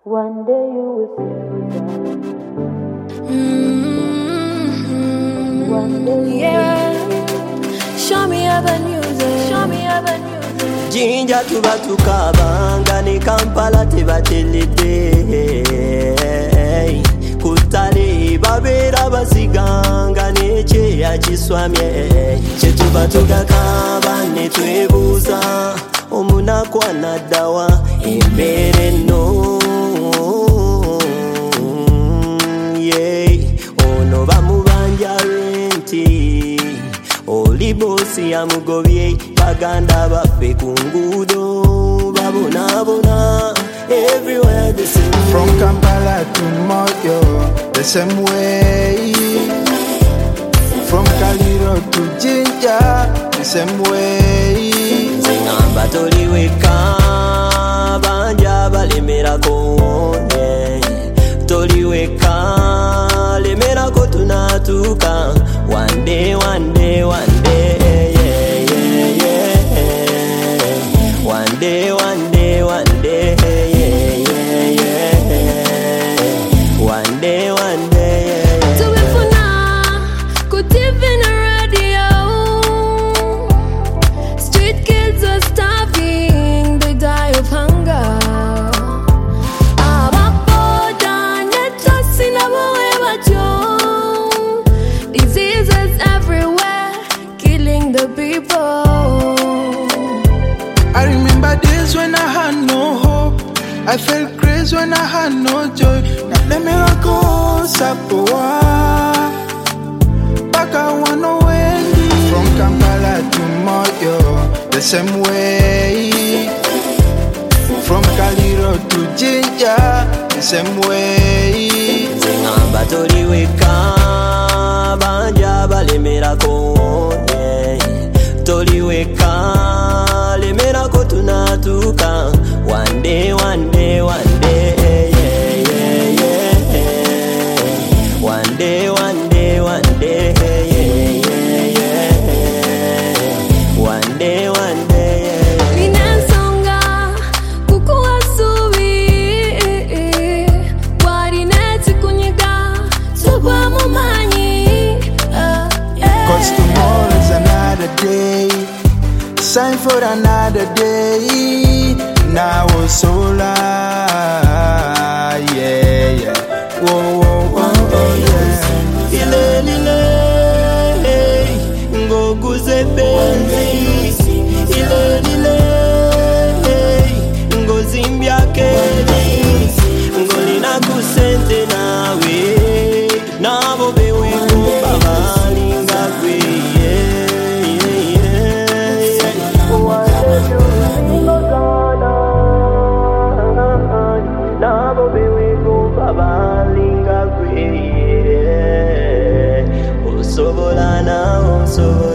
One day you will see One day Show me other music. Show me other music. Jinja tuba tukabanga ne Kampala tebateledde Kutale babera basiganga nekyeya kiswamye kyetuba tugakaba ne twebuuza omunaku anaddawa embeera eno ono bamubanja renti oli bosi yamugobye baganda baffe ku nguudo babonabona everywhere the same way. From Kampala to Moyo the same way. From Kaliro to Jinja the same way. Zingamba toliweka banja balemerako wone toliweka lemerako tunatuka one day one day one day one day one day one day one day one day Tubifuna ku TV na radio. Street kids are starving, they die of hunger. Ababoda netasi nabowe batyo. Diseases everywhere, killing the people. I remember days when I had no hope. I felt crazy when I had no joy. Now the miracles sapoa. Back I wanna win. From Kampala to Moyo the same way. From Kaliro to Jinja the same way. Zingamba toliweka banja balemerako wone toliweka lemerako tunatuka one day one day one day one day one day one day one day one day Ninasonga kukuwasubi warineti kunyiga tuba mumanyi. Cause tomorrow is another day. Sign for another day. Now it's solar. Yeah, yeah. Whoa, whoa, whoa, oh, yeah. Ilelile ngoguze benzi ilelile ngozimbya kedi ngolina kusente nawe nabo beweko babalinga gwe nabo beweko babalinga gwe osobola na osobola